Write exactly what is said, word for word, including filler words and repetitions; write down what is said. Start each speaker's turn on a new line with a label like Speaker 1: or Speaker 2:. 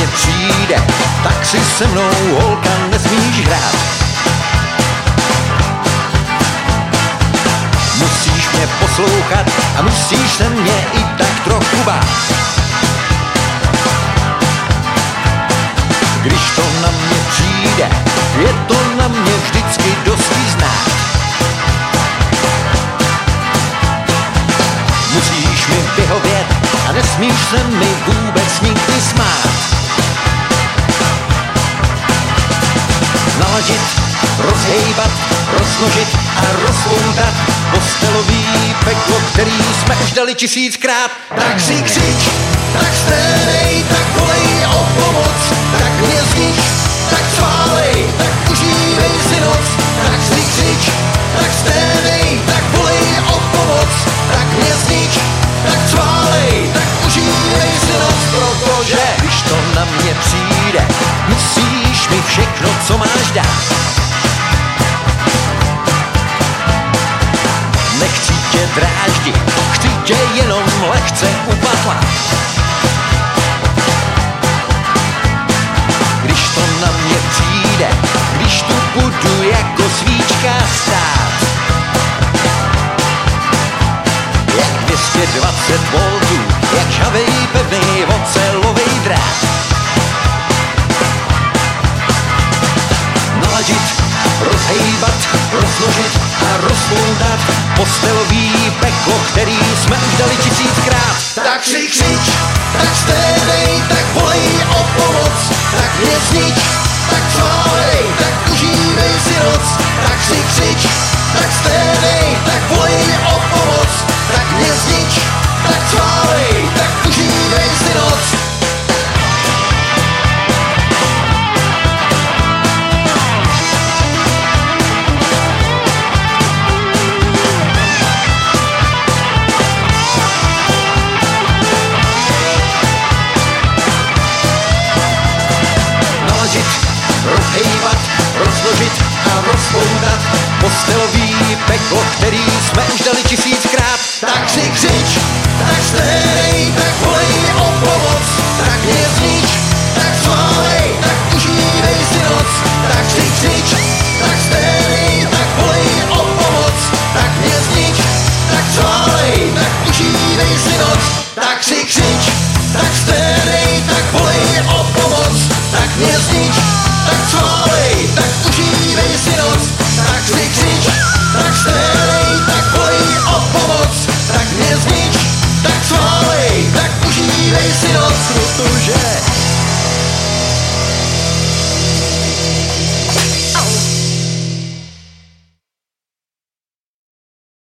Speaker 1: přijde, tak si se mnou holka nesmíš hrát. Musíš mě poslouchat a musíš se mě i tak trochu bát. Když to na mě přijde, je to na mě vždycky dosti znát. Musíš mi vyhovět a nesmíš se mi vůbec nikdy smát. Naladit, rozhejbat, rozmnožit a rozpoutat postelový peklo, který jsme už dali tisíckrát. Tak si křič, tak strénej, tak volej o pomoc, tak mě znič, tak sválej, tak užívej si noc. Tak si křič, tak strénej, tak volej o pomoc, tak mě znič, tak sválej, tak užívej si noc. Protože když to na mě přijde, musíš mi všechno, co máš dát. Nechci tě dráždit, chci tě jenom lehce upatlat. Když to na mě přijde, když tu budu jako svíčka stát. Jak dvě stě dvacet voltů, jak žhavej pevný ocelovej drát. Naladit, rozhejbat, rozmnožit a rozpoutat postelový peklo, který jsme už dali tisíckrát. Tak si křič, tak strénej, tak volej o pomoc, tak mě znič, tak sválej, tak užívej si noc. Tak si křič, tak strénej, tak volej o pomoc, tak mě znič, tak sválej, tak užívej si noc. Rozhejbat, rozložit a rozpoutat postelový peklo, který jsme už dali tisíckrát. Tak si křič, tak strénej, tak volej o pomoc, tak mě znič, tak sválej, tak užívej si noc. Tak si křič, tak strénej, tak volej o pomoc, tak mě znič, tak sválej, tak užívej si noc. Tak si křič, tak strénej, tak volej o pomoc, tak mě znič,